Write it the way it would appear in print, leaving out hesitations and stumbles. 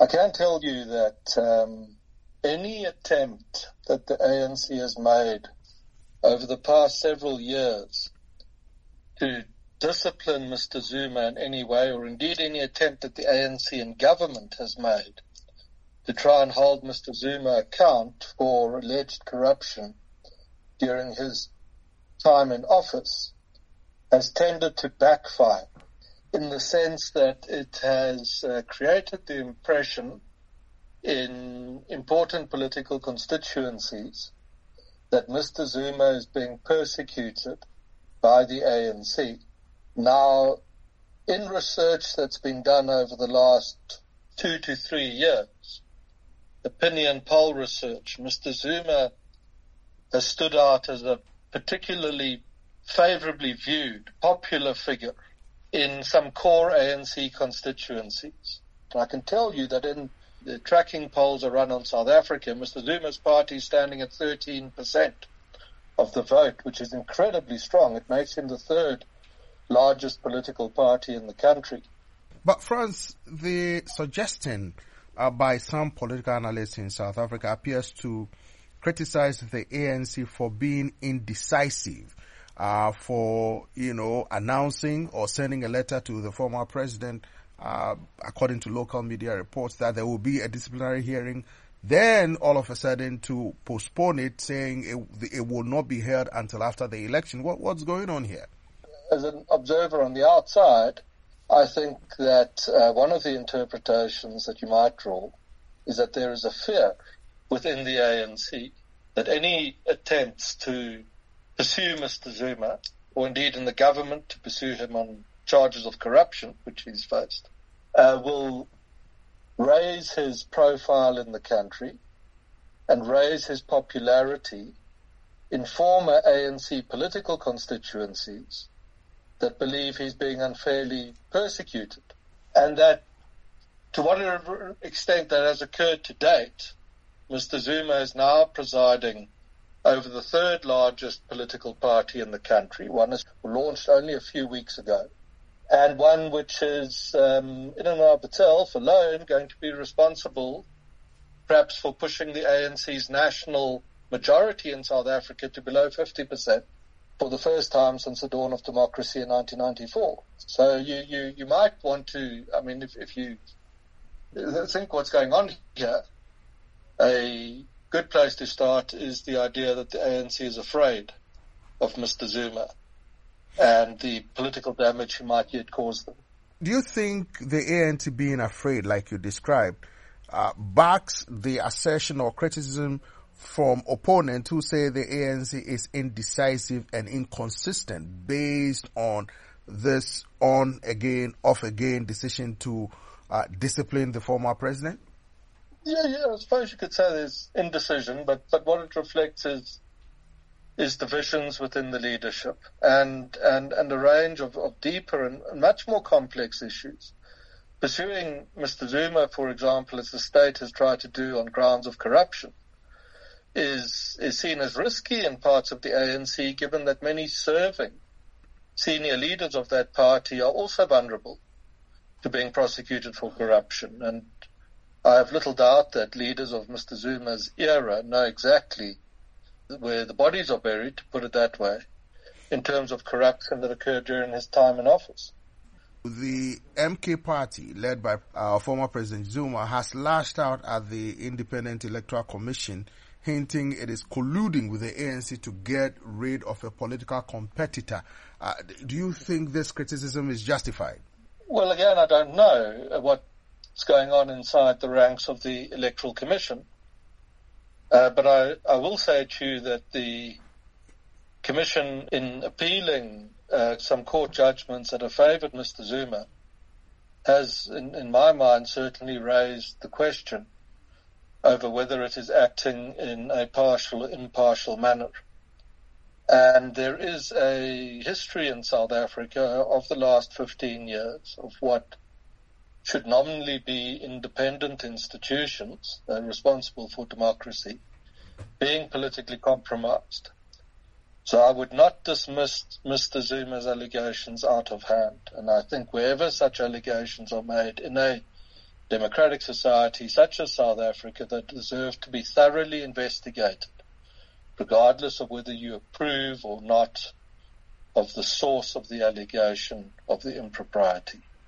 I can tell you that any attempt that the ANC has made over the past several years to discipline Mr. Zuma in any way, or indeed any attempt that the ANC and government has made to try and hold Mr. Zuma account for alleged corruption during his time in office, has tended to backfire, in the sense that it has created the impression in important political constituencies that Mr. Zuma is being persecuted by the ANC. Now, in research that's been done over the last 2 to 3 years, opinion poll research, Mr. Zuma has stood out as a particularly favorably viewed, popular figure in some core ANC constituencies. And I can tell you that in the tracking polls are run on South Africa, Mr. Zuma's party is standing at 13% of the vote, which is incredibly strong. It makes him the third largest political party in the country. But Frans, the suggestion by some political analysts in South Africa appears to criticize the ANC for being indecisive, for, announcing or sending a letter to the former president, according to local media reports, that there will be a disciplinary hearing, then all of a sudden to postpone it, saying it will not be held until after the election. What's going on here? As an observer on the outside, I think that one of the interpretations that you might draw is that there is a fear within the ANC that any attempts to pursue Mr. Zuma, or indeed in the government to pursue him on charges of corruption, which he's faced, will raise his profile in the country and raise his popularity in former ANC political constituencies that believe he's being unfairly persecuted. And that, to whatever extent that has occurred to date, Mr. Zuma is now presiding over the third largest political party in the country, one is launched only a few weeks ago, and one which is, in and of itself alone, going to be responsible perhaps for pushing the ANC's national majority in South Africa to below 50% for the first time since the dawn of democracy in 1994. So you might want to, if you think what's going on here, a good place to start is the idea that the ANC is afraid of Mr. Zuma and the political damage he might yet cause them. Do you think the ANC being afraid, like you described, backs the assertion or criticism from opponents who say the ANC is indecisive and inconsistent based on this on-again, off-again decision to discipline the former president? Yeah, I suppose you could say there's indecision, but what it reflects is divisions within the leadership and a range of deeper and much more complex issues. Pursuing Mr. Zuma, for example, as the state has tried to do on grounds of corruption, is seen as risky in parts of the ANC, given that many serving senior leaders of that party are also vulnerable to being prosecuted for corruption. And I have little doubt that leaders of Mr. Zuma's era know exactly where the bodies are buried, to put it that way, in terms of corruption that occurred during his time in office. The MK party, led by our former President Zuma, has lashed out at the Independent Electoral Commission, hinting it is colluding with the ANC to get rid of a political competitor. Do you think this criticism is justified? Well, again, I don't know what's going on inside the ranks of the Electoral Commission. But I will say to you that the Commission, in appealing some court judgments that have favoured Mr. Zuma, has, in my mind, certainly raised the question over whether it is acting in a partial or impartial manner. And there is a history in South Africa of the last 15 years of what should nominally be independent institutions responsible for democracy being politically compromised. So I would not dismiss Mr. Zuma's allegations out of hand. And I think wherever such allegations are made in a democratic society such as South Africa that deserve to be thoroughly investigated, regardless of whether you approve or not of the source of the allegation of the impropriety.